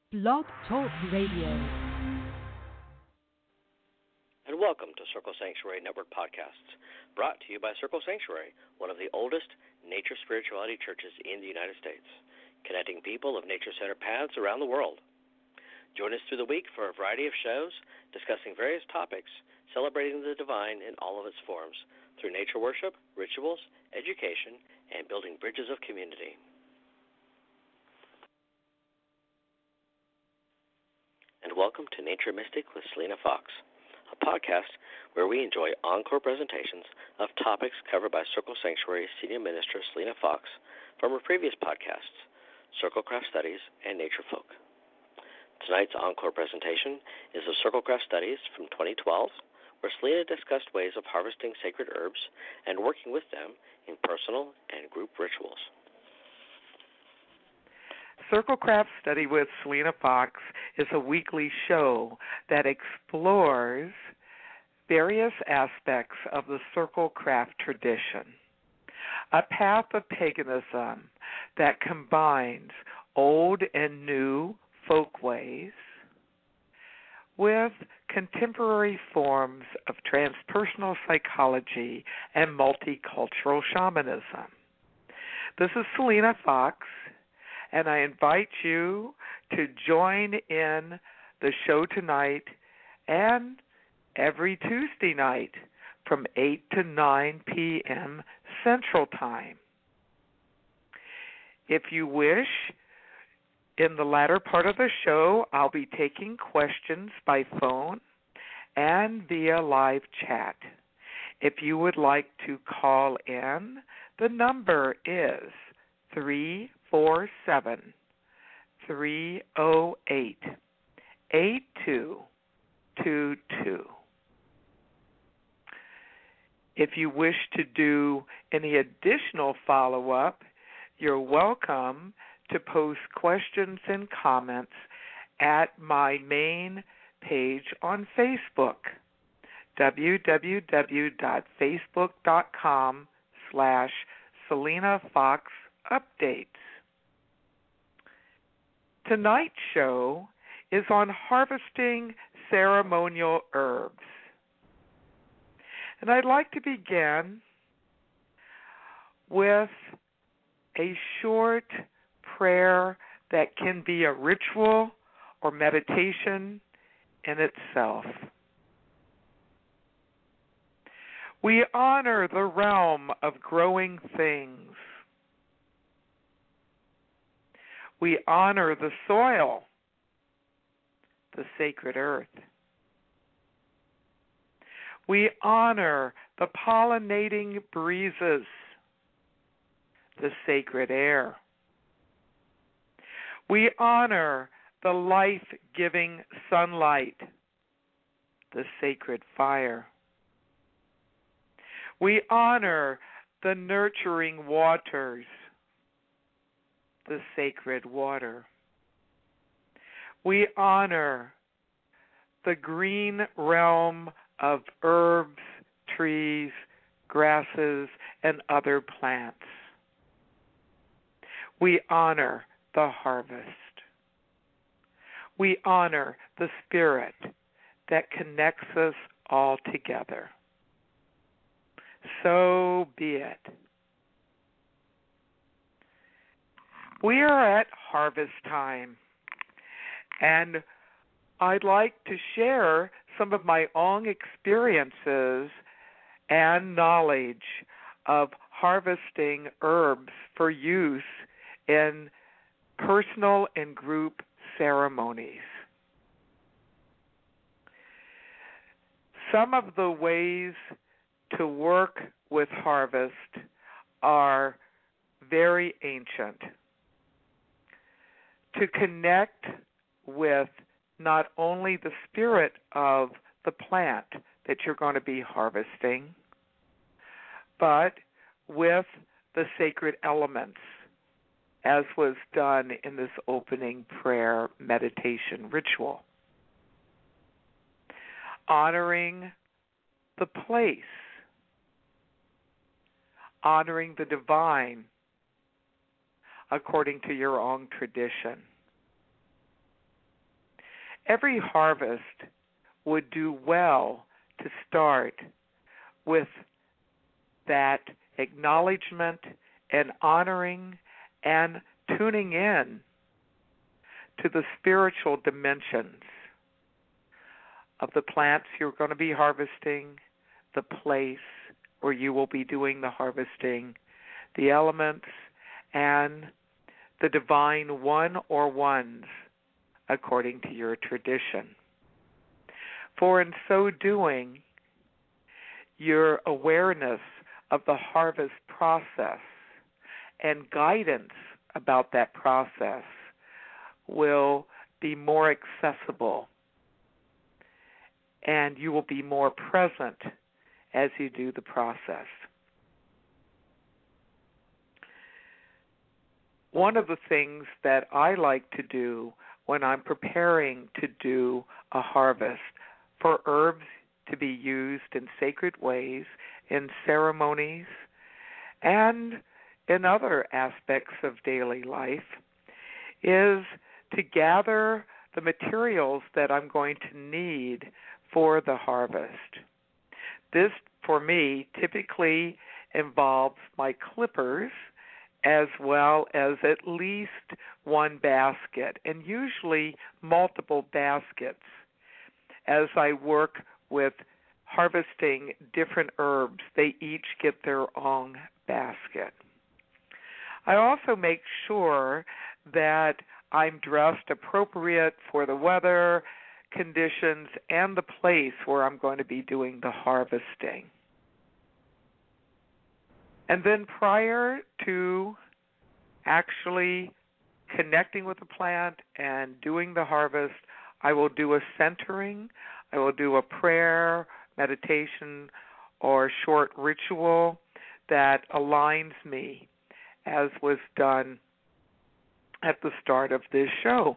Blog Talk Radio. And welcome to Circle Sanctuary Network Podcasts, brought to you by Circle Sanctuary, one of the oldest nature spirituality churches in the United States, connecting people of nature-centered paths around the world. Join us through the week for a variety of shows discussing various topics, celebrating the divine in all of its forms, through nature worship, rituals, education, and building bridges of community. And welcome to Nature Mystic with Selena Fox, a podcast where we enjoy encore presentations of topics covered by Circle Sanctuary Senior Minister Selena Fox from her previous podcasts, Circlecraft Studies and Nature Folk. Tonight's encore presentation is of Circlecraft Studies from 2012, where Selena discussed ways of harvesting sacred herbs and working with them in personal and group rituals. Circlecraft Study with Selena Fox is a weekly show that explores various aspects of the Circlecraft tradition, a path of paganism that combines old and new folkways with contemporary forms of transpersonal psychology and multicultural shamanism. This is Selena Fox, and I invite you to join in the show tonight and every Tuesday night from 8 to 9 p.m. Central Time. If you wish, in the latter part of the show, I'll be taking questions by phone and via live chat. If you would like to call in, the number is 347-308-8222. If you wish to do any additional follow-up, you're welcome to post questions and comments at my main page on Facebook, www.facebook.com/SelenaFoxUpdates. Tonight's show is on harvesting ceremonial herbs. And I'd like to begin with a short prayer that can be a ritual or meditation in itself. We honor the realm of growing things. We honor the soil, the sacred earth. We honor the pollinating breezes, the sacred air. We honor the life-giving sunlight, the sacred fire. We honor the nurturing waters, the sacred water. We honor the green realm of herbs, trees, grasses, and other plants. We honor the harvest. We honor the spirit that connects us all together. So be it. We are at harvest time, and I'd like to share some of my own experiences and knowledge of harvesting herbs for use in personal and group ceremonies. Some of the ways to work with harvest are very ancient. To connect with not only the spirit of the plant that you're going to be harvesting, but with the sacred elements, as was done in this opening prayer meditation ritual. Honoring the place, honoring the divine according to your own tradition. every harvest would do well to start with that acknowledgement and honoring and tuning in to the spiritual dimensions of the plants you're going to be harvesting, the place where you will be doing the harvesting, the elements, and the divine one or ones according to your tradition. For in so doing, your awareness of the harvest process and guidance about that process will be more accessible, and you will be more present as you do the process. One of the things that I like to do when I'm preparing to do a harvest for herbs to be used in sacred ways, in ceremonies, and in other aspects of daily life, is to gather the materials that I'm going to need for the harvest. This, for me, typically involves my clippers as well as at least one basket, and usually multiple baskets as I work with harvesting different herbs. They each get their own basket. I also make sure that I'm dressed appropriate for the weather, conditions, and the place where I'm going to be doing the harvesting. And then prior to actually connecting with the plant and doing the harvest, I will do a centering, I will do a prayer, meditation, or short ritual that aligns me, as was done at the start of this show.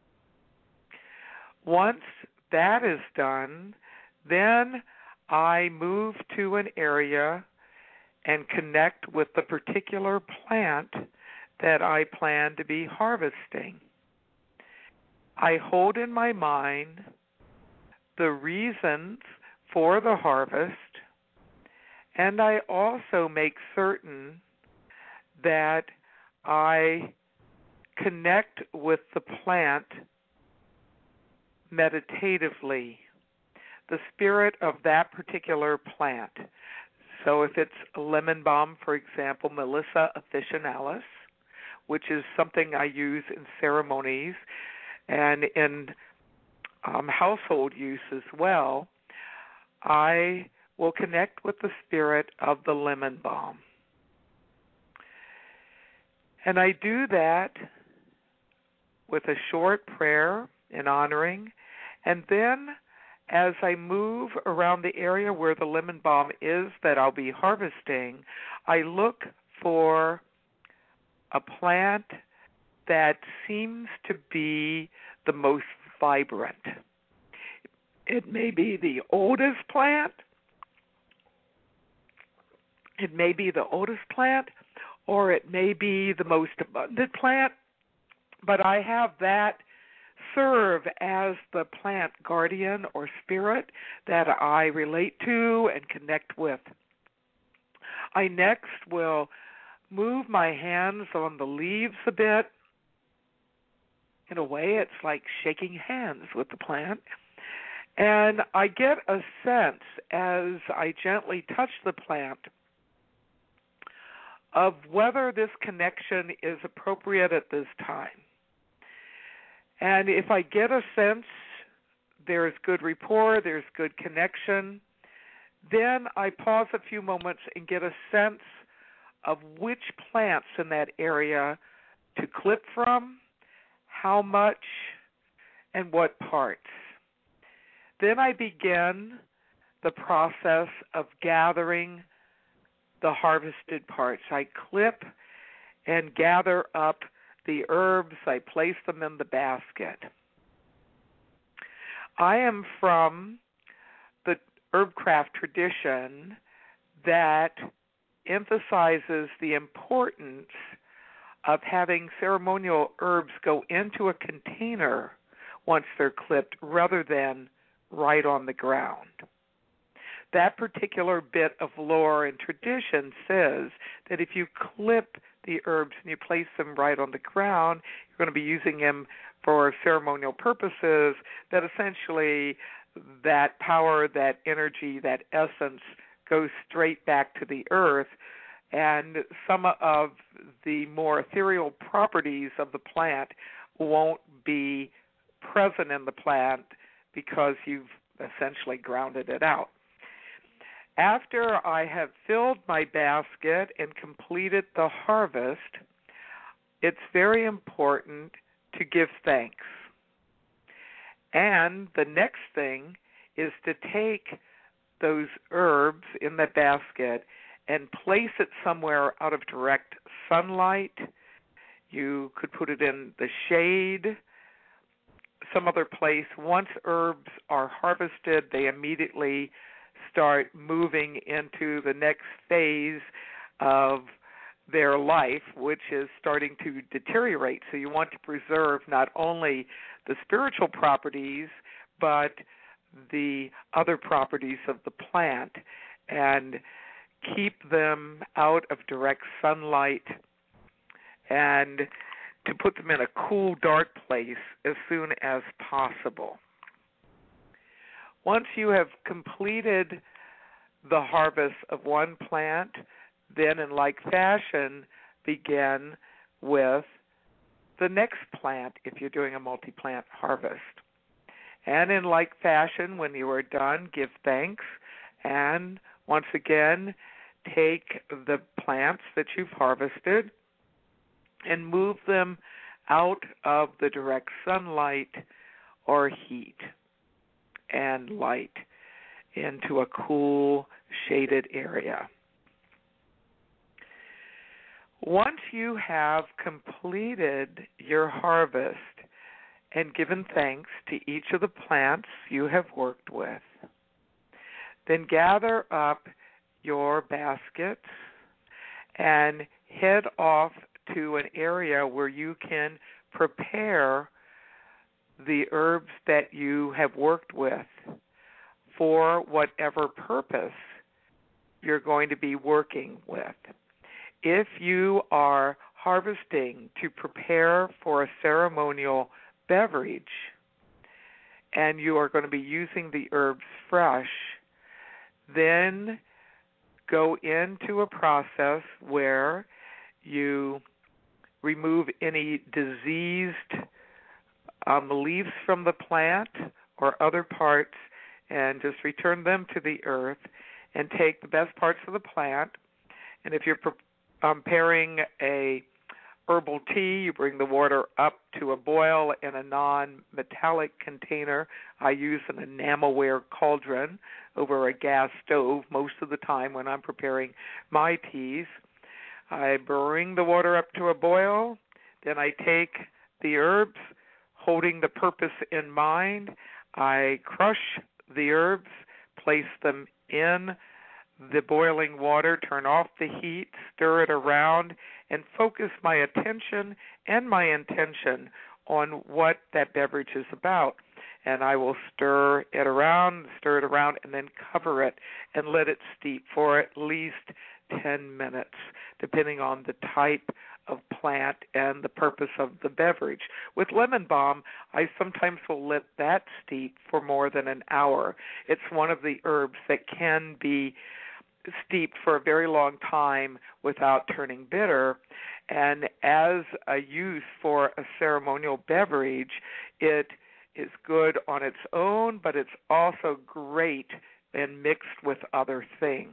Once that is done, then I move to an area and connect with the particular plant that I plan to be harvesting. I hold in my mind the reasons for the harvest, and I also make certain that I connect with the plant meditatively, the spirit of that particular plant. So if it's a lemon balm, for example, Melissa officinalis, which is something I use in ceremonies and in household use as well, I will connect with the spirit of the lemon balm. And I do that with a short prayer in honoring, and then as I move around the area where the lemon balm is that I'll be harvesting, I look for a plant that seems to be the most vibrant. It may be the oldest plant, or it may be the most abundant plant, but I have that serve as the plant guardian or spirit that I relate to and connect with. I next will move my hands on the leaves a bit. In a way, it's like shaking hands with the plant. And I get a sense as I gently touch the plant of whether this connection is appropriate at this time. And if I get a sense there's good rapport, there's good connection, then I pause a few moments and get a sense of which plants in that area to clip from, how much, and what parts. Then I begin the process of gathering the harvested parts. I clip and gather up the herbs. I place them in the basket. I am from the herbcraft tradition that emphasizes the importance of having ceremonial herbs go into a container once they're clipped rather than right on the ground. That particular bit of lore and tradition says that if you clip the herbs and you place them right on the ground, you're going to be using them for ceremonial purposes, that essentially that power, that energy, that essence goes straight back to the earth, and some of the more ethereal properties of the plant won't be present in the plant because you've essentially grounded it out. After I have filled my basket and completed the harvest, it's very important to give thanks. And the next thing is to take those herbs in the basket and place it somewhere out of direct sunlight. You could put it in the shade, some other place. Once herbs are harvested, they immediately start moving into the next phase of their life, which is starting to deteriorate. So you want to preserve not only the spiritual properties, but the other properties of the plant and keep them out of direct sunlight and to put them in a cool, dark place as soon as possible. Once you have completed the harvest of one plant, then in like fashion, begin with the next plant if you're doing a multi-plant harvest. And in like fashion, when you are done, give thanks, and once again, take the plants that you've harvested and move them out of the direct sunlight or heat and light into a cool, shaded area. Once you have completed your harvest and given thanks to each of the plants you have worked with, then gather up your baskets and head off to an area where you can prepare the herbs that you have worked with for whatever purpose you're going to be working with. If you are harvesting to prepare for a ceremonial beverage and you are going to be using the herbs fresh, then go into a process where you remove any diseased leaves from the plant or other parts and just return them to the earth and take the best parts of the plant. And if you're preparing a herbal tea, you bring the water up to a boil in a non-metallic container. I use an enamelware cauldron over a gas stove most of the time when I'm preparing my teas. I bring the water up to a boil, then I take the herbs, holding the purpose in mind. I crush the herbs, place them in the boiling water, turn off the heat, stir it around, and focus my attention and my intention on what that beverage is about. And I will stir it around, and then cover it and let it steep for at least 10 minutes, depending on the type of plant and the purpose of the beverage. With lemon balm, I sometimes will let that steep for more than an hour. It's one of the herbs that can be steeped for a very long time without turning bitter, and as a use for a ceremonial beverage, it is good on its own, but it's also great and mixed with other things.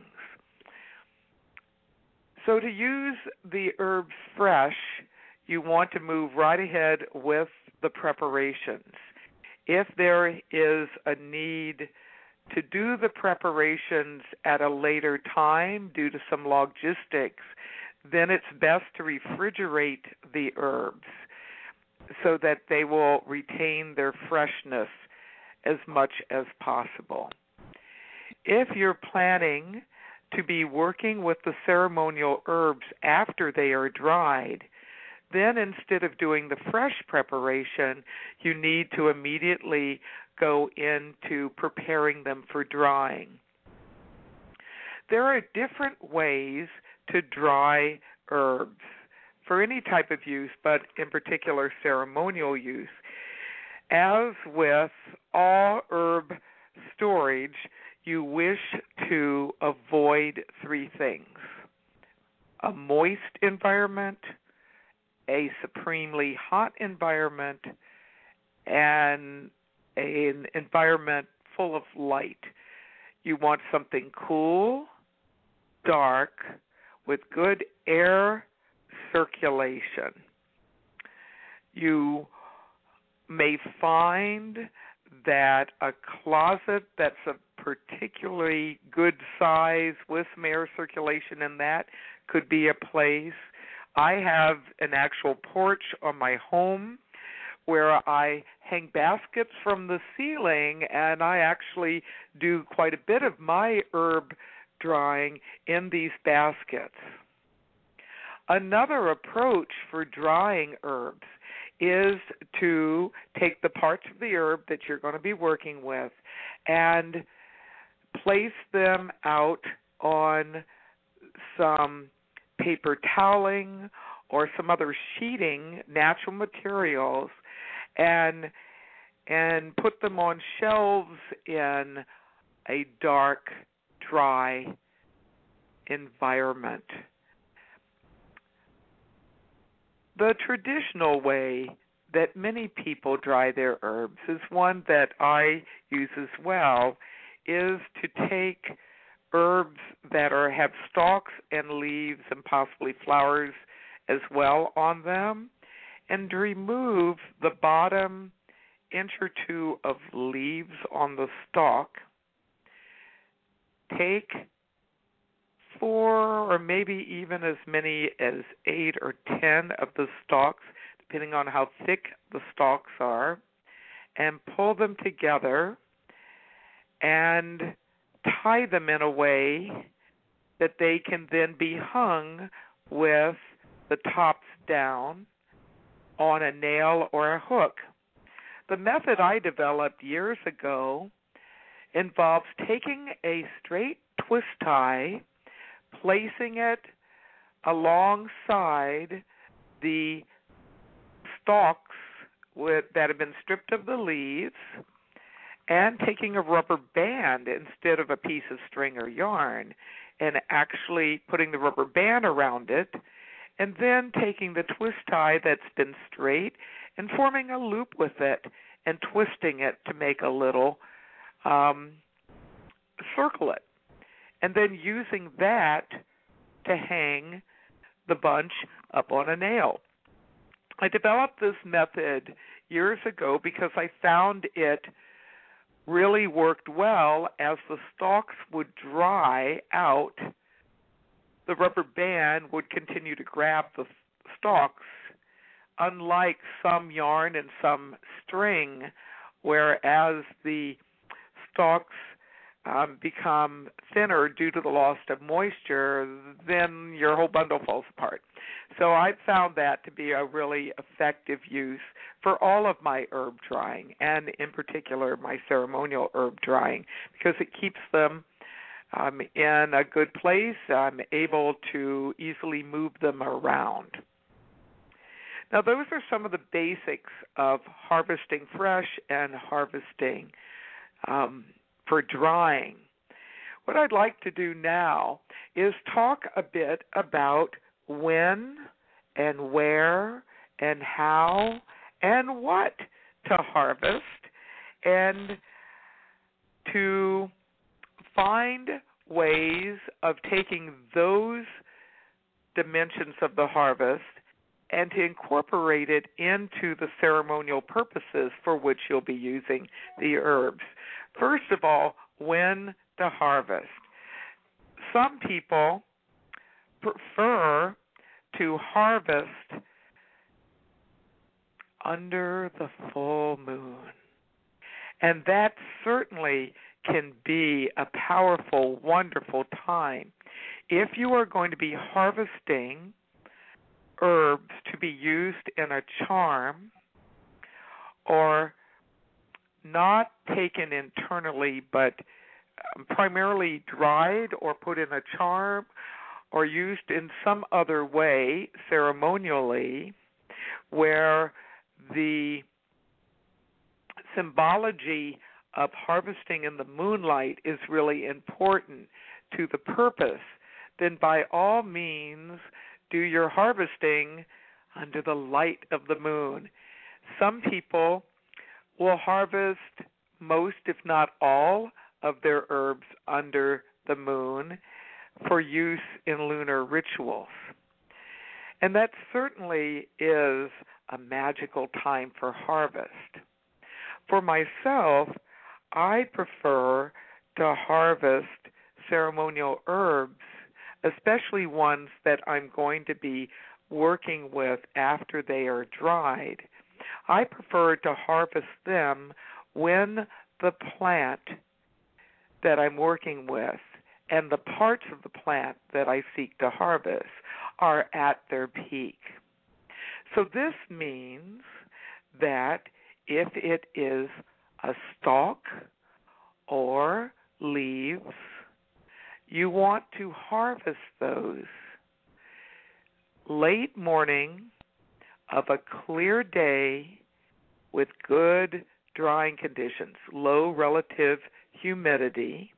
So to use the herbs fresh, you want to move right ahead with the preparations. If there is a need to do the preparations at a later time due to some logistics, then it's best to refrigerate the herbs so that they will retain their freshness as much as possible. If you're planning to be working with the ceremonial herbs after they are dried, Then instead of doing the fresh preparation, you need to immediately go into preparing them for drying. There are different ways to dry herbs for any type of use, but in particular ceremonial use. As with all herb storage, you wish to avoid three things: a moist environment, a supremely hot environment, and an environment full of light. You want something cool, dark, with good air circulation. You may find that a closet that's a particularly good size with some air circulation in that could be a place. I have an actual porch on my home where I hang baskets from the ceiling, and I actually do quite a bit of my herb drying in these baskets. Another approach for drying herbs is to take the parts of the herb that you're going to be working with and place them out on some paper toweling or some other sheeting, natural materials, and put them on shelves in a dark, dry environment. The traditional way that many people dry their herbs is one that I use as well, is to take herbs that have stalks and leaves and possibly flowers as well on them, and to remove the bottom inch or two of leaves on the stalk. Take 4 or maybe even as many as 8 or 10 of the stalks, depending on how thick the stalks are, and pull them together and tie them in a way that they can then be hung with the tops down on a nail or a hook. The method I developed years ago involves taking a straight twist tie, placing it alongside the stalks that have been stripped of the leaves, and taking a rubber band instead of a piece of string or yarn, and actually putting the rubber band around it, and then taking the twist tie that's been straight and forming a loop with it and twisting it to make a little circlet, and then using that to hang the bunch up on a nail. I developed this method years ago because I found it really worked well. As the stalks would dry out, the rubber band would continue to grab the stalks, unlike some yarn and some string, whereas the stalks become thinner due to the loss of moisture, then your whole bundle falls apart. So I found that to be a really effective use for all of my herb drying, and in particular my ceremonial herb drying, because it keeps them in a good place. I'm able to easily move them around. Now, those are some of the basics of harvesting fresh and harvesting for drying. What I'd like to do now is talk a bit about when and where and how and what to harvest, and to find ways of taking those dimensions of the harvest and to incorporate it into the ceremonial purposes for which you'll be using the herbs. First of all, when to harvest. Some people prefer to harvest under the full moon, and that certainly can be a powerful, wonderful time. If you are going to be harvesting herbs to be used in a charm or not taken internally but primarily dried or put in a charm or used in some other way ceremonially where the symbology of harvesting in the moonlight is really important to the purpose, then by all means do your harvesting under the light of the moon. Some people will harvest most, if not all, of their herbs under the moon for use in lunar rituals. And that certainly is a magical time for harvest. For myself, I prefer to harvest ceremonial herbs, especially ones that I'm going to be working with after they are dried. I prefer to harvest them when the plant that I'm working with and the parts of the plant that I seek to harvest are at their peak. So this means that if it is a stalk or leaves, you want to harvest those late morning of a clear day with good drying conditions, low relative humidity.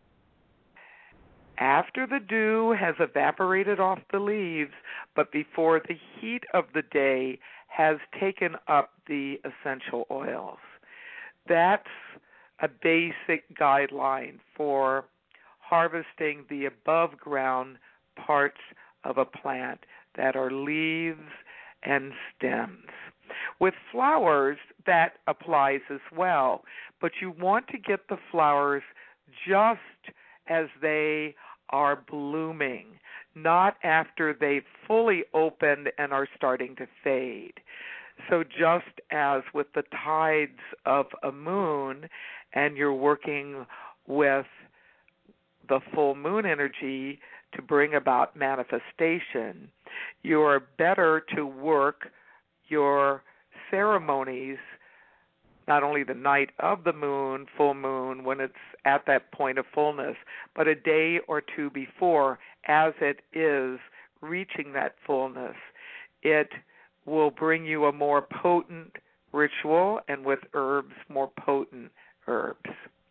After the dew has evaporated off the leaves, but before the heat of the day has taken up the essential oils. That's a basic guideline for harvesting the above ground parts of a plant that are leaves and stems. With flowers, that applies as well, but you want to get the flowers just as they are blooming, not after they've fully opened and are starting to fade. So just as with the tides of a moon, and you're working with the full moon energy to bring about manifestation, you are better to work your ceremonies not only the night of the moon, full moon, when it's at that point of fullness, but a day or two before, as it is reaching that fullness. It will bring you a more potent ritual, and with herbs, more potent herbs.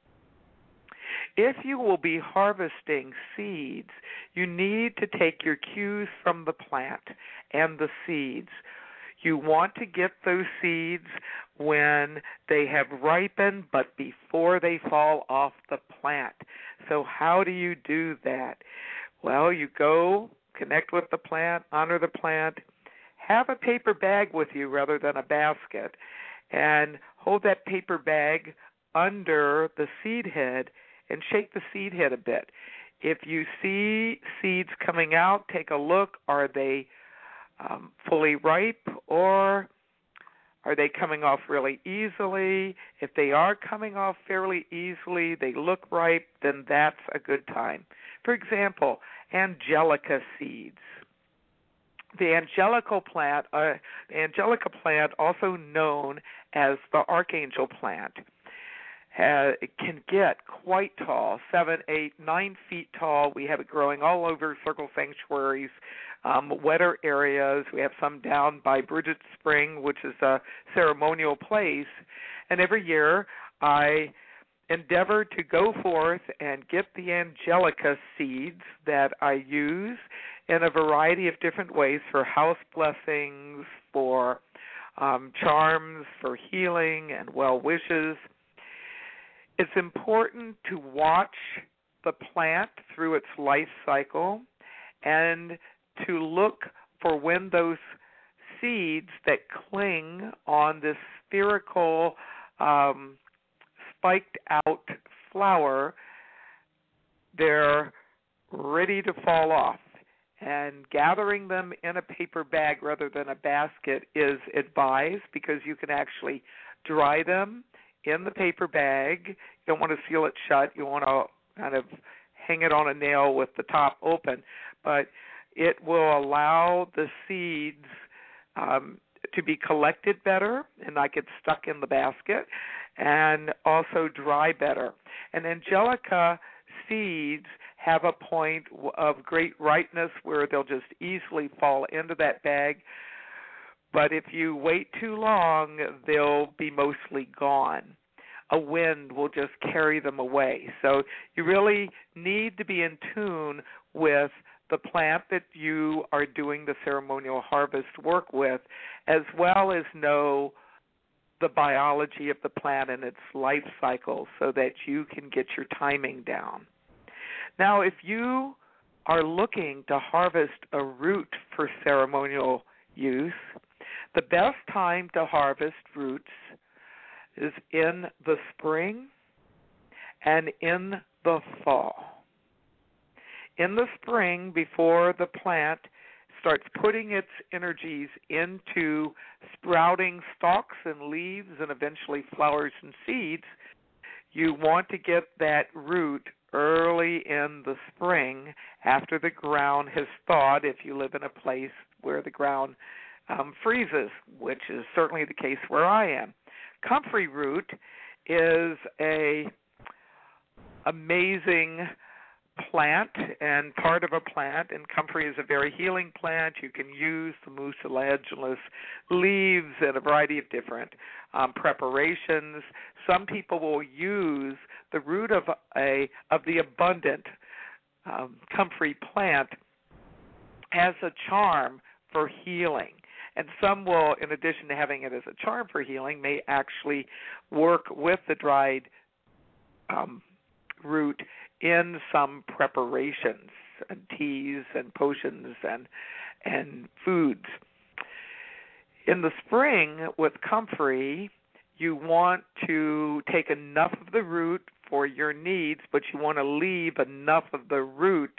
If you will be harvesting seeds, you need to take your cues from the plant and the seeds. You want to get those seeds when they have ripened, but before they fall off the plant. So how do you do that? Well, you go, connect with the plant, honor the plant, have a paper bag with you rather than a basket, and hold that paper bag under the seed head and shake the seed head a bit. If you see seeds coming out, take a look. Are they fully ripe, or are they coming off really easily? If they are coming off fairly easily, they look ripe, then that's a good time. For example, angelica seeds. The angelica plant, also known as the archangel plant, it can get quite tall, 7, 8, 9 feet tall. We have it growing all over circle sanctuaries, wetter areas. We have some down by Bridget Spring, which is a ceremonial place. And every year I endeavor to go forth and get the angelica seeds that I use in a variety of different ways for house blessings, for charms, for healing and well wishes. It's important to watch the plant through its life cycle and to look for when those seeds that cling on this spherical spiked out flower, they're ready to fall off. And gathering them in a paper bag rather than a basket is advised because you can actually dry them in the paper bag. You don't want to seal it shut. You want to kind of hang it on a nail with the top open. But It will allow the seeds to be collected better and not get stuck in the basket, and also dry better. And angelica seeds have a point of great ripeness where they'll just easily fall into that bag. But if you wait too long, they'll be mostly gone. A wind will just carry them away. So you really need to be in tune with the plant that you are doing the ceremonial harvest work with, as well as know the biology of the plant and its life cycle so that you can get your timing down. Now, if you are looking to harvest a root for ceremonial use, the best time to harvest roots is in the spring and in the fall. In the spring, before the plant starts putting its energies into sprouting stalks and leaves and eventually flowers and seeds, you want to get that root early in the spring after the ground has thawed, if you live in a place where the ground freezes, which is certainly the case where I am. Comfrey root is a amazing plant and part of a plant, and comfrey is a very healing plant. You can use the mucilaginous leaves in a variety of different preparations. Some people will use the root of the abundant comfrey plant as a charm for healing. And some will, in addition to having it as a charm for healing, may actually work with the dried root in some preparations and teas and potions and foods. In the spring with comfrey, you want to take enough of the root for your needs, but you want to leave enough of the root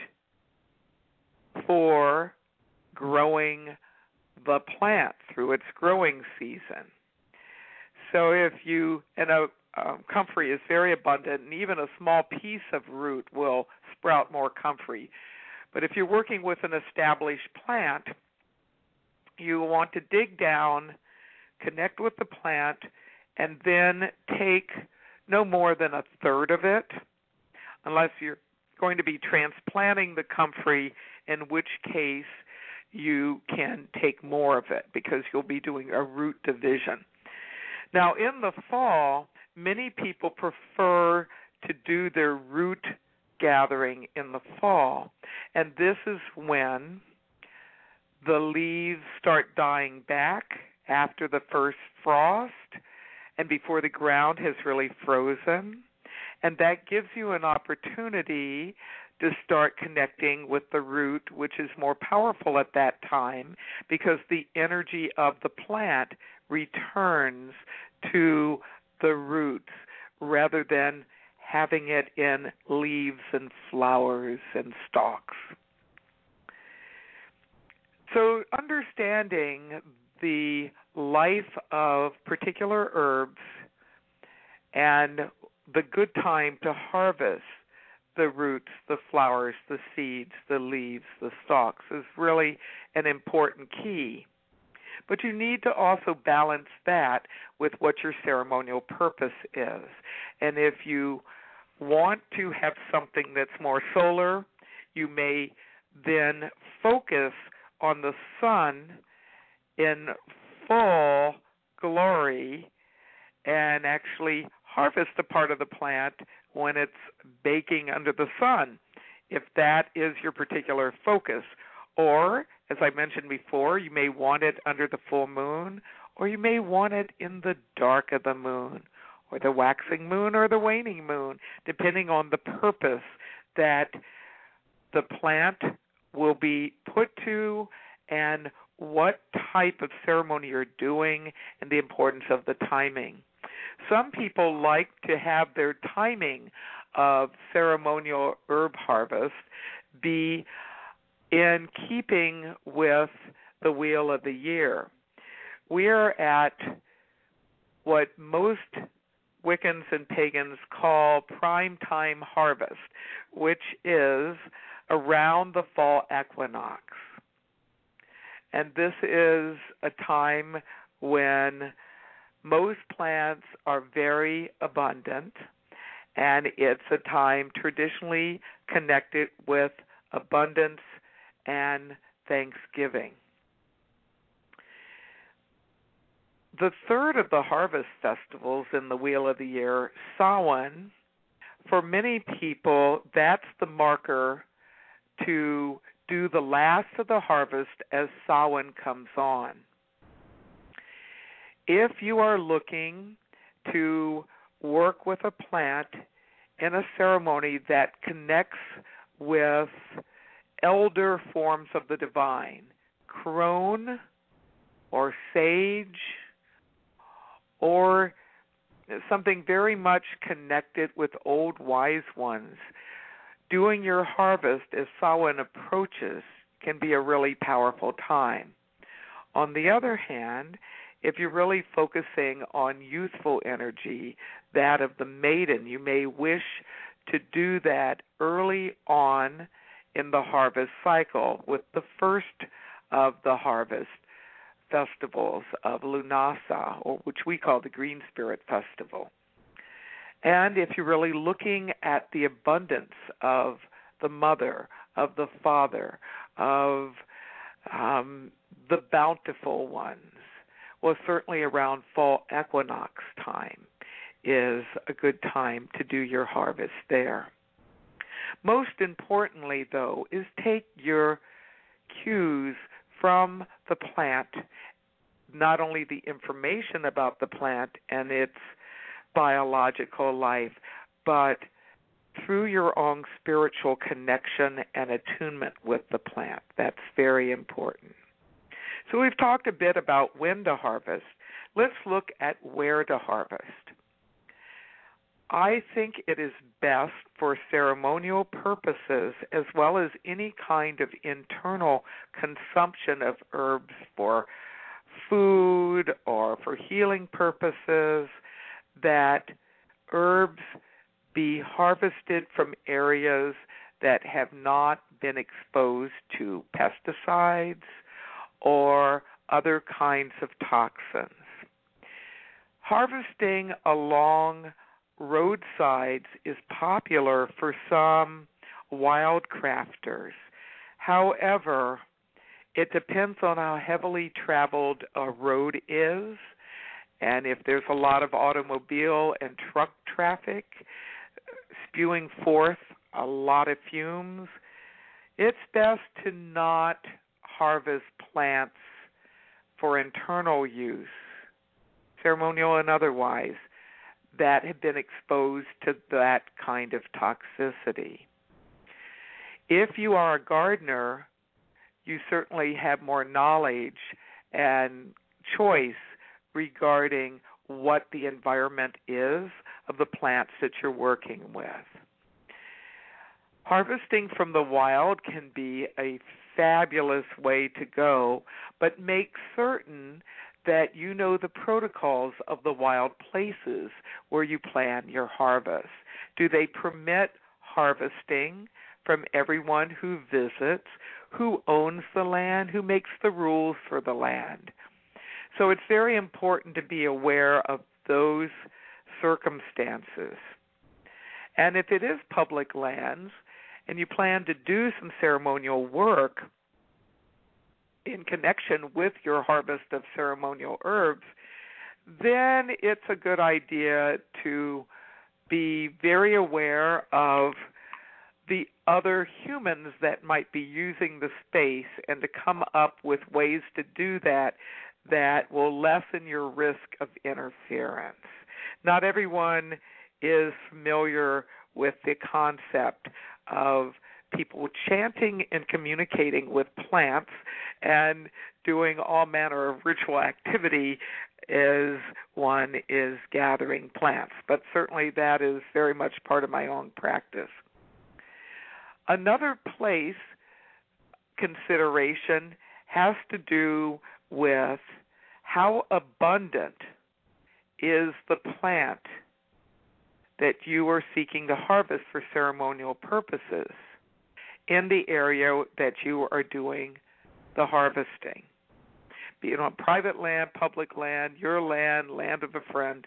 for growing the plant through its growing season. So if you, comfrey is very abundant, and even a small piece of root will sprout more comfrey. But if you're working with an established plant, you want to dig down, connect with the plant, and then take no more than a third of it, unless you're going to be transplanting the comfrey, in which case you can take more of it because you'll be doing a root division. Now, in the fall, many people prefer to do their root gathering in the fall, and this is when the leaves start dying back after the first frost and before the ground has really frozen, and that gives you an opportunity to start connecting with the root, which is more powerful at that time because the energy of the plant returns to the roots rather than having it in leaves and flowers and stalks. So understanding the life of particular herbs and the good time to harvest the roots, the flowers, the seeds, the leaves, the stalks is really an important key. But you need to also balance that with what your ceremonial purpose is. And if you want to have something that's more solar, you may then focus on the sun in full glory and actually harvest a part of the plant when it's baking under the sun, if that is your particular focus. Or, as I mentioned before, you may want it under the full moon, or you may want it in the dark of the moon, or the waxing moon or the waning moon, depending on the purpose that the plant will be put to and what type of ceremony you're doing and the importance of the timing. Some people like to have their timing of ceremonial herb harvest be in keeping with the wheel of the year. We're at what most Wiccans and pagans call prime time harvest, which is around the fall equinox. And this is a time when most plants are very abundant, and it's a time traditionally connected with abundance and Thanksgiving. The third of the harvest festivals in the Wheel of the Year, Samhain, for many people, that's the marker to do the last of the harvest as Samhain comes on. If you are looking to work with a plant in a ceremony that connects with elder forms of the divine, crone or sage, or something very much connected with old wise ones, doing your harvest as Samhain approaches can be a really powerful time. On the other hand, if you're really focusing on youthful energy, that of the maiden, you may wish to do that early on in the harvest cycle with the first of the harvest festivals of Lunasa, or which we call the Green Spirit Festival. And if you're really looking at the abundance of the mother, of the father, of the bountiful ones, well, certainly around fall equinox time is a good time to do your harvest there. Most importantly, though, is take your cues from the plant, not only the information about the plant and its biological life, but through your own spiritual connection and attunement with the plant. That's very important. So we've talked a bit about when to harvest. Let's look at where to harvest. I think it is best for ceremonial purposes as well as any kind of internal consumption of herbs for food or for healing purposes, that herbs be harvested from areas that have not been exposed to pesticides or other kinds of toxins. Harvesting along roadsides is popular for some wild crafters. However, it depends on how heavily traveled a road is, and if there's a lot of automobile and truck traffic spewing forth a lot of fumes, it's best to not harvest plants for internal use, ceremonial and otherwise, that have been exposed to that kind of toxicity. If you are a gardener, you certainly have more knowledge and choice regarding what the environment is of the plants that you're working with. Harvesting from the wild can be a fabulous way to go, but make certain that you know the protocols of the wild places where you plan your harvest. Do they permit harvesting from everyone who visits, who owns the land, who makes the rules for the land? So it's very important to be aware of those circumstances. And if it is public lands and you plan to do some ceremonial work in connection with your harvest of ceremonial herbs, then it's a good idea to be very aware of the other humans that might be using the space and to come up with ways to do that that will lessen your risk of interference. Not everyone is familiar with the concept of people chanting and communicating with plants and doing all manner of ritual activity as one is gathering plants. But certainly that is very much part of my own practice. Another place consideration has to do with how abundant is the plant that you are seeking to harvest for ceremonial purposes in the area that you are doing the harvesting. be it on private land, public land, your land, land of a friend.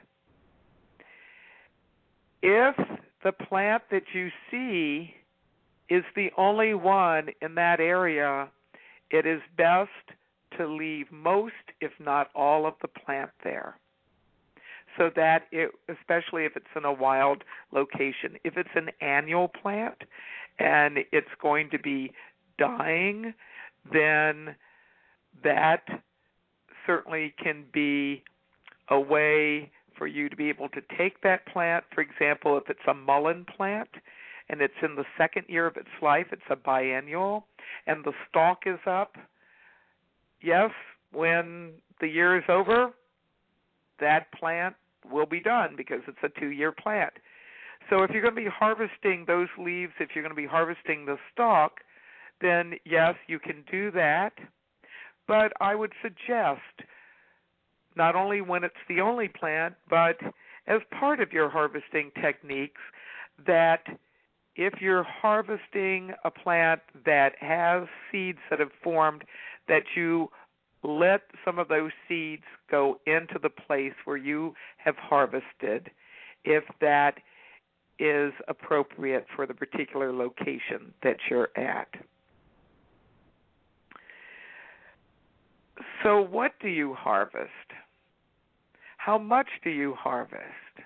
If the plant that you see is the only one in that area, it is best to leave most, if not all, of the plant there. So that, especially if it's in a wild location, if it's an annual plant and it's going to be dying, then that certainly can be a way for you to be able to take that plant. For example, if it's a mullein plant and it's in the second year of its life, it's a biennial, and the stalk is up, yes, when the year is over, that plant will be done because it's a 2-year plant. So if you're going to be harvesting those leaves, if you're going to be harvesting the stalk, then yes, you can do that. But I would suggest, not only when it's the only plant, but as part of your harvesting techniques, that if you're harvesting a plant that has seeds that have formed, that you let some of those seeds go into the place where you have harvested, if that is appropriate for the particular location that you're at. So what do you harvest? How much do you harvest?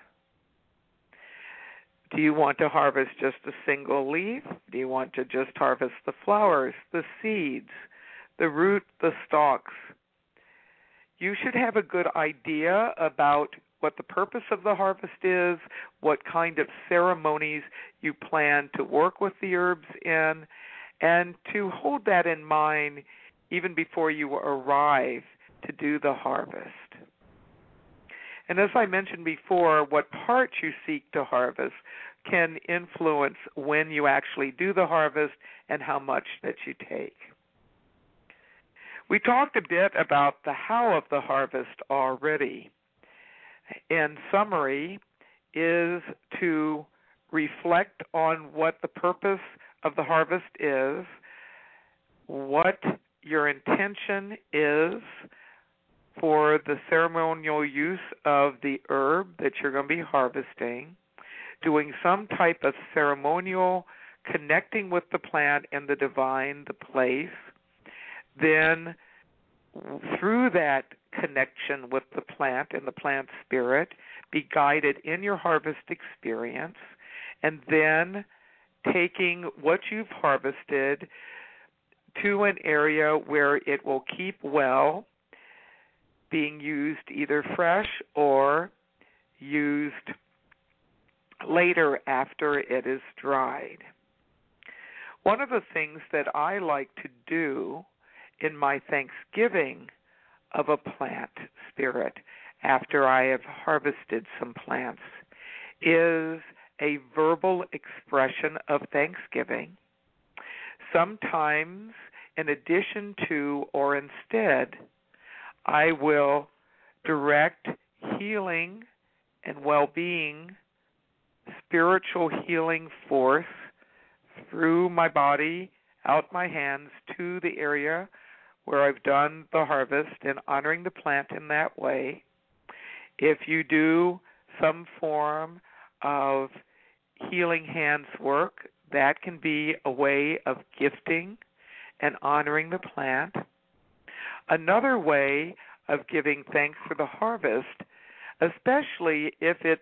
Do you want to harvest just a single leaf? Do you want to just harvest the flowers, the seeds, the root, the stalks? You should have a good idea about what the purpose of the harvest is, what kind of ceremonies you plan to work with the herbs in, and to hold that in mind even before you arrive to do the harvest. And as I mentioned before, what parts you seek to harvest can influence when you actually do the harvest and how much that you take. We talked a bit about the how of the harvest already. In summary, is to reflect on what the purpose of the harvest is, what your intention is for the ceremonial use of the herb that you're going to be harvesting, doing some type of ceremonial connecting with the plant and the divine, the place, then through that connection with the plant and the plant spirit, be guided in your harvest experience, and then taking what you've harvested to an area where it will keep well, being used either fresh or used later after it is dried. One of the things that I like to do in my thanksgiving of a plant spirit after I have harvested some plants is a verbal expression of thanksgiving. Sometimes, in addition to or instead, I will direct healing and well-being, spiritual healing force through my body, out my hands to the area where I've done the harvest and honoring the plant in that way. If you do some form of healing hands work, that can be a way of gifting and honoring the plant. Another way of giving thanks for the harvest, especially if it's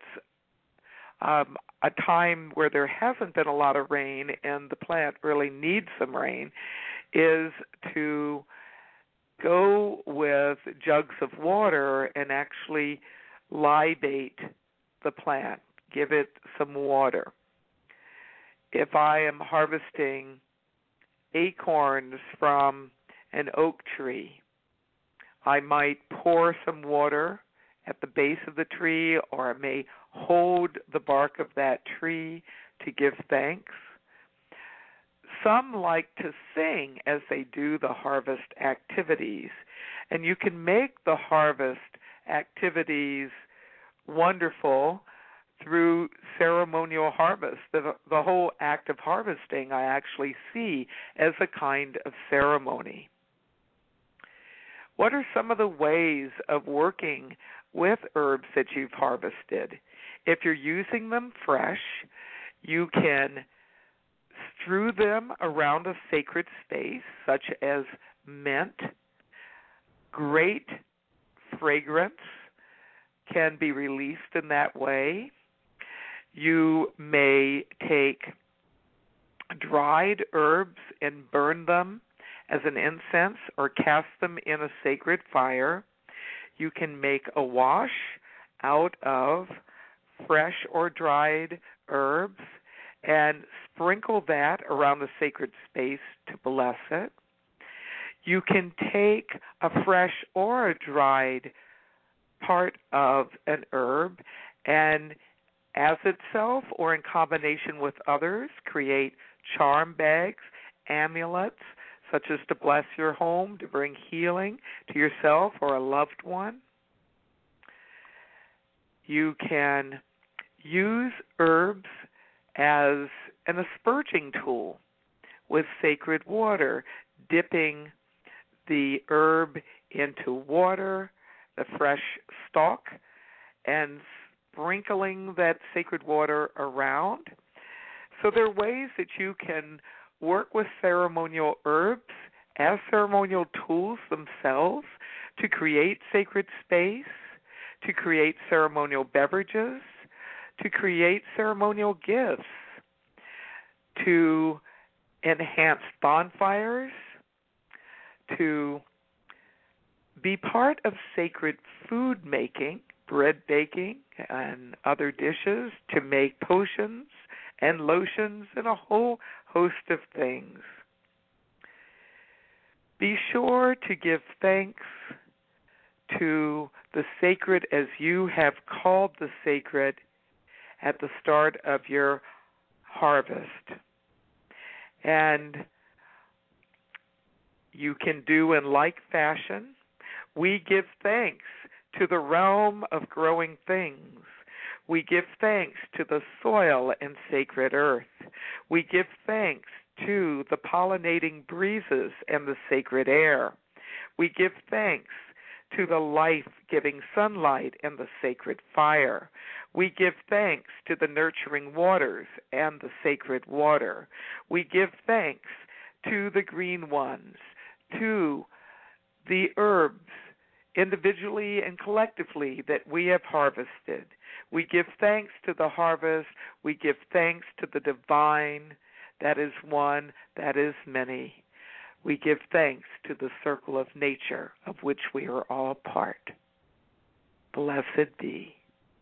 a time where there hasn't been a lot of rain and the plant really needs some rain, is to go with jugs of water and actually libate the plant, give it some water. If I am harvesting acorns from an oak tree, I might pour some water at the base of the tree, or I may hold the bark of that tree to give thanks. Some like to sing as they do the harvest activities, and you can make the harvest activities wonderful through ceremonial harvest. The whole act of harvesting I actually see as a kind of ceremony. what are some of the ways of working with herbs that you've harvested? If you're using them fresh, you can strew them around a sacred space, such as mint. Great fragrance can be released in that way. You may take dried herbs and burn them as an incense or cast them in a sacred fire. You can make a wash out of fresh or dried herbs and sprinkle that around the sacred space to bless it. You can take a fresh or a dried part of an herb and as itself or in combination with others create charm bags, amulets, such as to bless your home, to bring healing to yourself or a loved one. You can use herbs as an asperging tool with sacred water, dipping the herb into water, the fresh stalk, and sprinkling that sacred water around. So there are ways that you can work with ceremonial herbs as ceremonial tools themselves to create sacred space, to create ceremonial beverages, to create ceremonial gifts, to enhance bonfires, to be part of sacred food making, bread baking, and other dishes, to make potions and lotions and a whole host of things. Be sure to give thanks to the sacred as you have called the sacred at the start of your harvest. And you can do in like fashion. We give thanks to the realm of growing things. We give thanks to the soil and sacred earth. We give thanks to the pollinating breezes and the sacred air. We give thanks to the life-giving sunlight and the sacred fire. We give thanks to the nurturing waters and the sacred water. We give thanks to the green ones, to the herbs, individually and collectively, that we have harvested. We give thanks to the harvest. We give thanks to the divine, that is one, that is many. We give thanks to the circle of nature of which we are all part. Blessed be.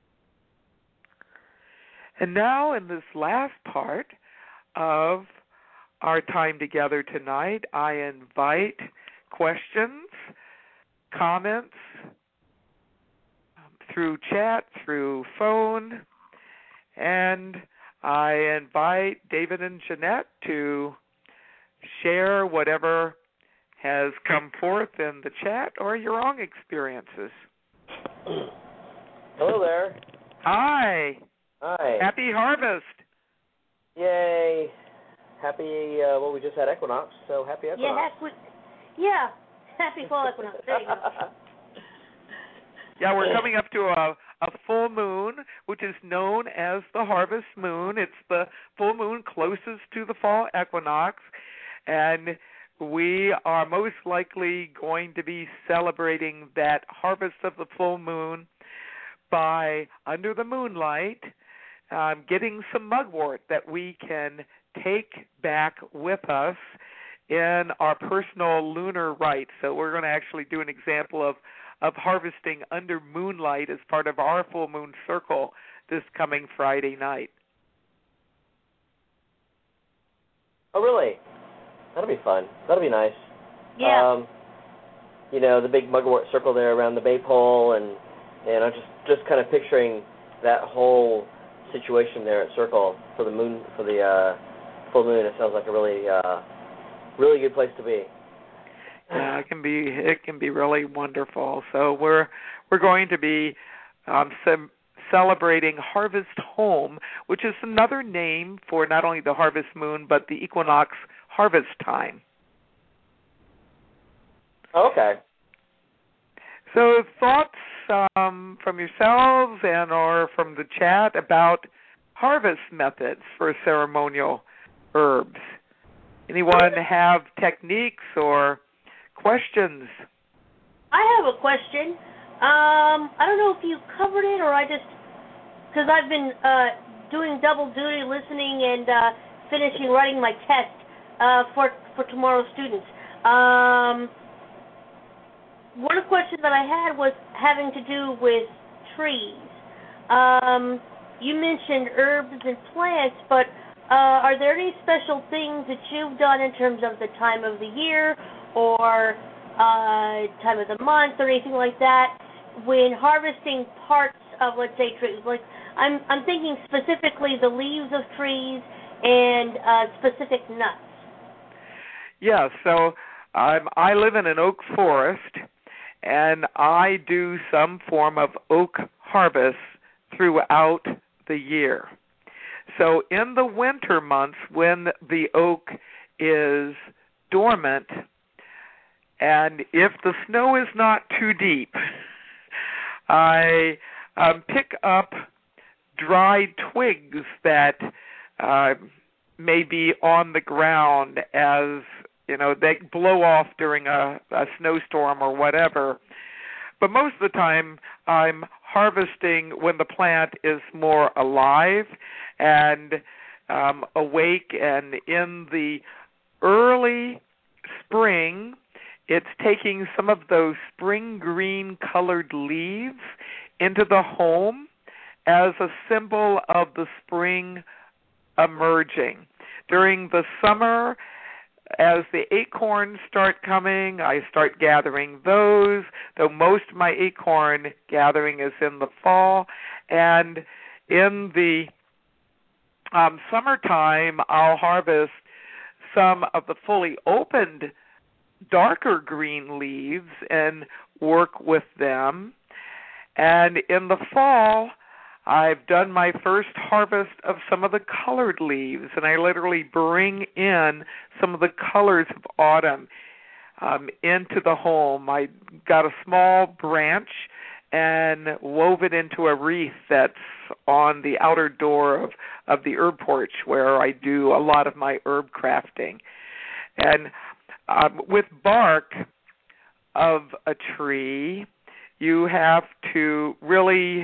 And now in this last part of our time together tonight, I invite questions, comments through chat, through phone, and I invite David and Jeanette to share whatever has come forth in the chat or your own experiences. Hello there. Hi. Hi. Happy harvest. Yay. Happy, we just had equinox, so happy equinox. Yeah, happy fall equinox. There you go. Yeah, we're coming up to a full moon, which is known as the harvest moon. It's the full moon closest to the fall equinox, and we are most likely going to be celebrating that harvest of the full moon by, under the moonlight, getting some mugwort that we can take back with us in our personal lunar rite. So we're going to actually do an example of harvesting under moonlight as part of our full moon circle this coming Friday night. Oh, really? That'll be fun. That'll be nice. Yeah. The big mugwort circle there around the Maypole, and I'm just kind of picturing that whole situation there at Circle for the moon, for the full moon. It sounds like a really, really good place to be. Yeah, it can be really wonderful. So we're going to be celebrating Harvest Home, which is another name for not only the harvest moon but the equinox harvest time. Oh, okay. So thoughts from yourselves and or from the chat about harvest methods for ceremonial herbs. Anyone have techniques or questions? I have a question. I don't know if you covered it or because I've been doing double duty, listening and finishing writing my test for tomorrow's students. One of the questions that I had was having to do with trees. You mentioned herbs and plants, but are there any special things that you've done in terms of the time of the year or time of the month or anything like that when harvesting parts of, let's say, trees? Like I'm thinking specifically the leaves of trees and specific nuts. Yeah, so I live in an oak forest, and I do some form of oak harvest throughout the year. So in the winter months when the oak is dormant, and if the snow is not too deep, I pick up dried twigs that may be on the ground as, they blow off during a snowstorm or whatever. But most of the time, I'm harvesting when the plant is more alive and awake. And in the early spring, it's taking some of those spring green colored leaves into the home as a symbol of the spring emerging. During the summer, as the acorns start coming, I start gathering those, though most of my acorn gathering is in the fall. And in the summertime, I'll harvest some of the fully opened darker green leaves and work with them. And in the fall, I've done my first harvest of some of the colored leaves, and I literally bring in some of the colors of autumn into the home. I got a small branch and wove it into a wreath that's on the outer door of the herb porch where I do a lot of my herb crafting. And with bark of a tree, you have to really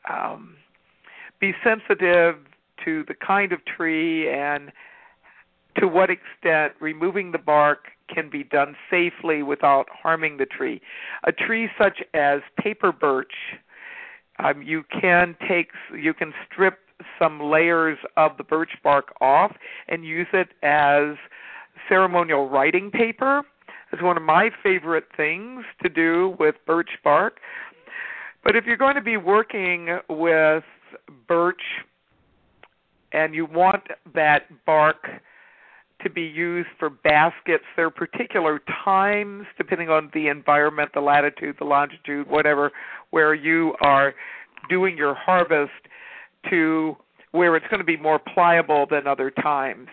be sensitive to the kind of tree and to what extent removing the bark can be done safely without harming the tree. A tree such as paper birch, you can strip some layers of the birch bark off and use it as ceremonial writing paper. It's one of my favorite things to do with birch bark. But if you're going to be working with birch and you want that bark to be used for baskets, there are particular times, depending on the environment, the latitude, the longitude, whatever, where you are doing your harvest to where it's going to be more pliable than other times.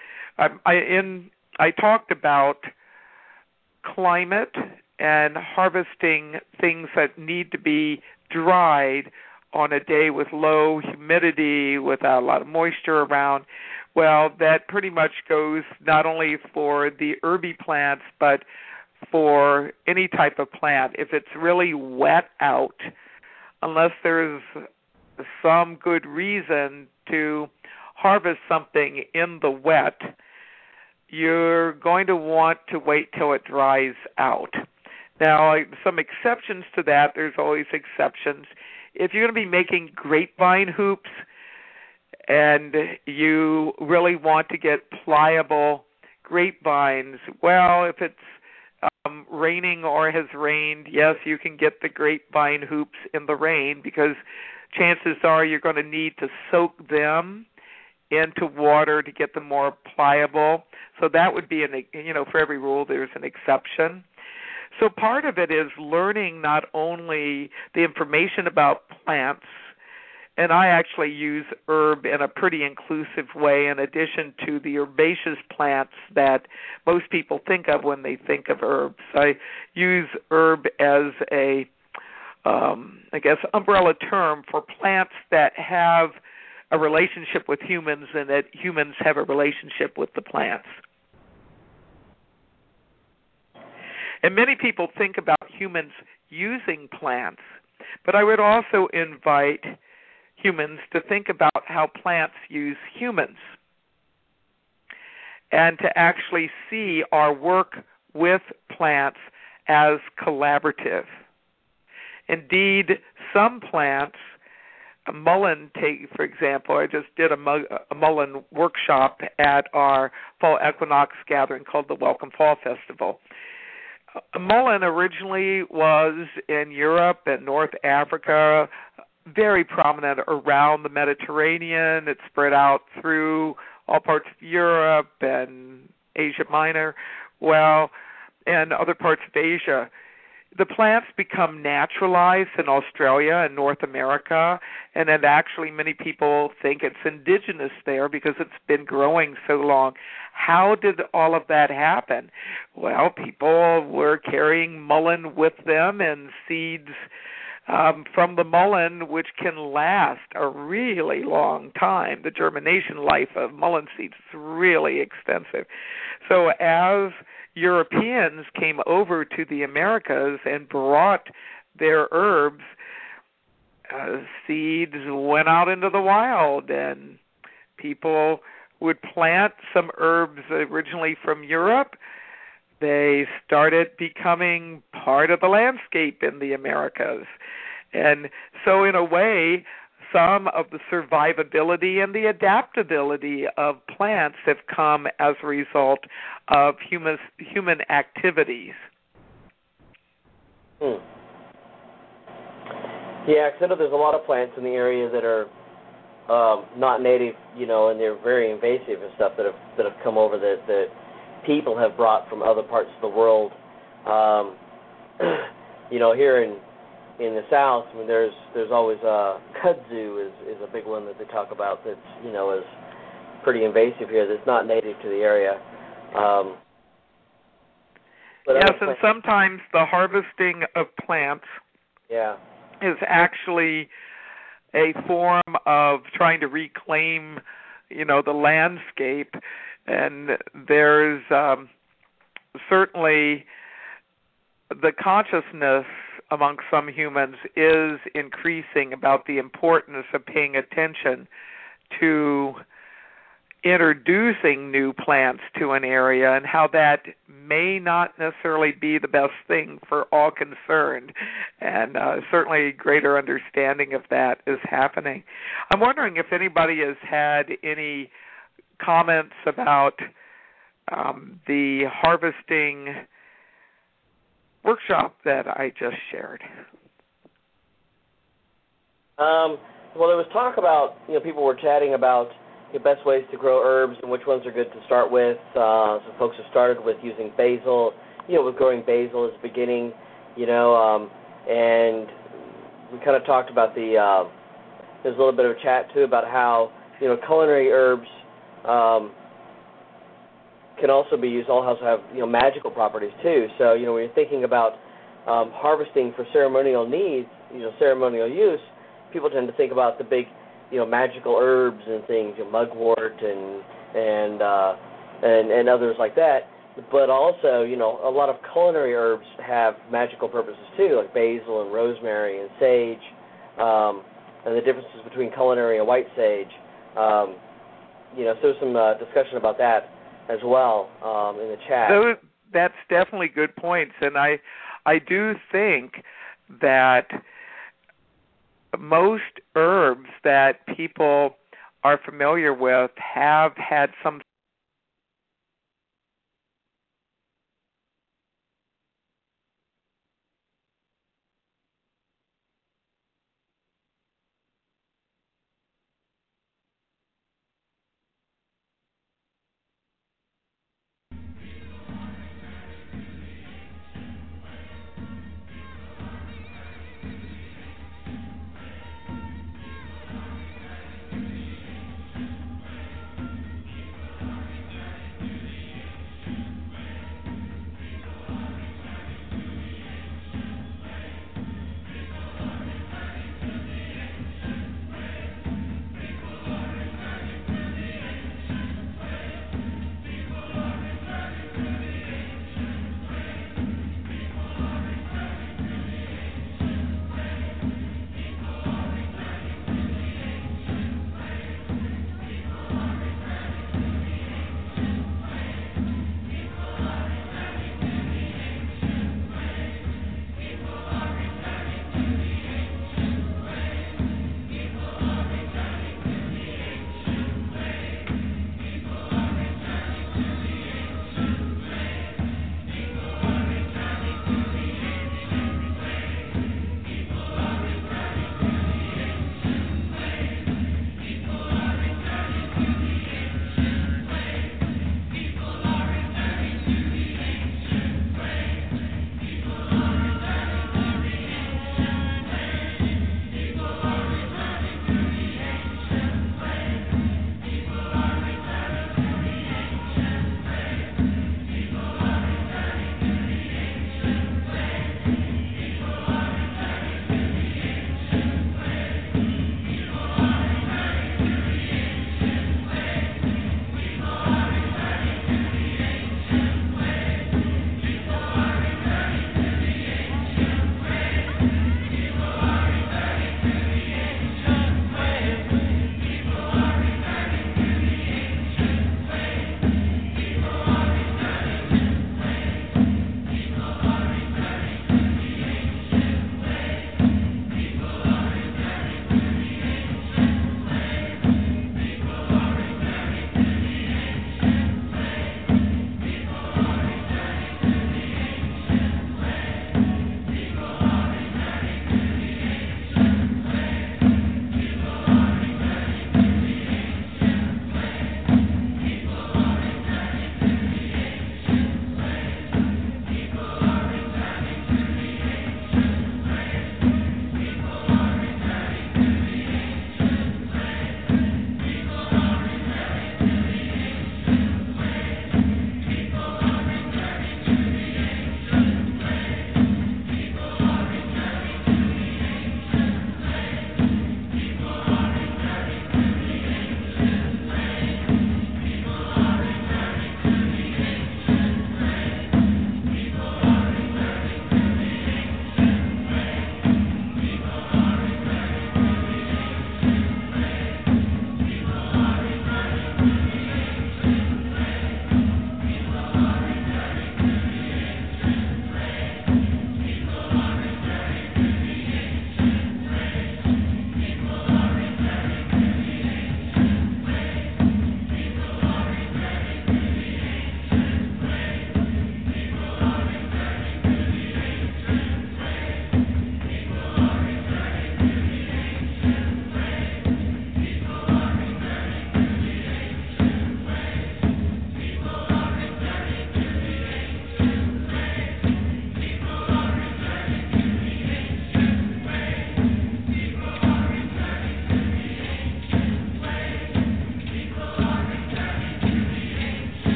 I talked about climate and harvesting things that need to be dried on a day with low humidity, without a lot of moisture around. Well, that pretty much goes not only for the herby plants, but for any type of plant. If it's really wet out, unless there's some good reason to harvest something in the wet, you're going to want to wait till it dries out. Now, some exceptions to that, there's always exceptions. If you're going to be making grapevine hoops and you really want to get pliable grapevines, well, if it's raining or has rained, yes, you can get the grapevine hoops in the rain because chances are you're going to need to soak them into water to get them more pliable. So that would be, for every rule there's an exception. So part of it is learning not only the information about plants, and I actually use herb in a pretty inclusive way in addition to the herbaceous plants that most people think of when they think of herbs. I use herb as a I guess, umbrella term for plants that have a relationship with humans and that humans have a relationship with the plants. And many people think about humans using plants, but I would also invite humans to think about how plants use humans and to actually see our work with plants as collaborative. Indeed, some plants, a mullein, for example, I just did a mullein workshop at our fall equinox gathering called the Welcome Fall Festival. A mullein originally was in Europe and North Africa, very prominent around the Mediterranean. It spread out through all parts of Europe and Asia Minor, and other parts of Asia. The plants become naturalized in Australia and North America, and then actually many people think it's indigenous there because it's been growing so long. How did all of that happen? Well, people were carrying mullein with them and seeds from the mullein, which can last a really long time. The germination life of mullein seeds is really extensive. So as Europeans came over to the Americas and brought their herbs, seeds went out into the wild, and people would plant some herbs originally from Europe. They started becoming part of the landscape in the Americas. And so in a way, some of the survivability and the adaptability of plants have come as a result of human activities. Yeah, because I know there's a lot of plants in the area that are not native, and they're very invasive and stuff that have come over that people have brought from other parts of the world. Here in the South, I mean, there's always kudzu is a big one that they talk about that's is pretty invasive here. That's not native to the area. Yes, and sometimes the harvesting of plants is actually a form of trying to reclaim, the landscape. And there's certainly the consciousness among some humans is increasing about the importance of paying attention to introducing new plants to an area and how that may not necessarily be the best thing for all concerned. And certainly greater understanding of that is happening. I'm wondering if anybody has had any comments about the harvesting workshop that I just shared. Well, there was talk about, people were chatting about the best ways to grow herbs and which ones are good to start with. So folks have started with using basil, with growing basil as the beginning, and we kind of talked about there's a little bit of a chat, too, about how, culinary herbs can also be used, also have, magical properties, too. So, when you're thinking about harvesting for ceremonial needs, ceremonial use, people tend to think about the big, magical herbs and things, mugwort and others like that. But also, a lot of culinary herbs have magical purposes too, like basil and rosemary and sage, and the differences between culinary and white sage. So there's some discussion about that as well in the chat. That's definitely good points, and I do think that most herbs that people are familiar with have had some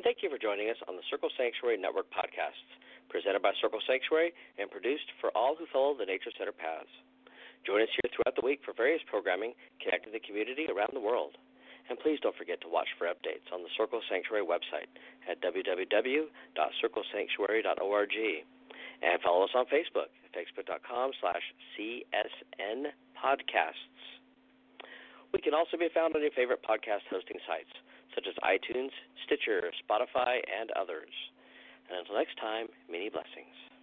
thank you for joining us on the Circle Sanctuary Network podcasts, presented by Circle Sanctuary and produced for all who follow the Nature Center paths. Join us here throughout the week for various programming connecting the community around the world. And please don't forget to watch for updates on the Circle Sanctuary website at www.circlesanctuary.org. And follow us on Facebook at facebook.com/CSN podcasts. We can also be found on your favorite podcast hosting sites, such as iTunes, Stitcher, Spotify, and others. And until next time, many blessings.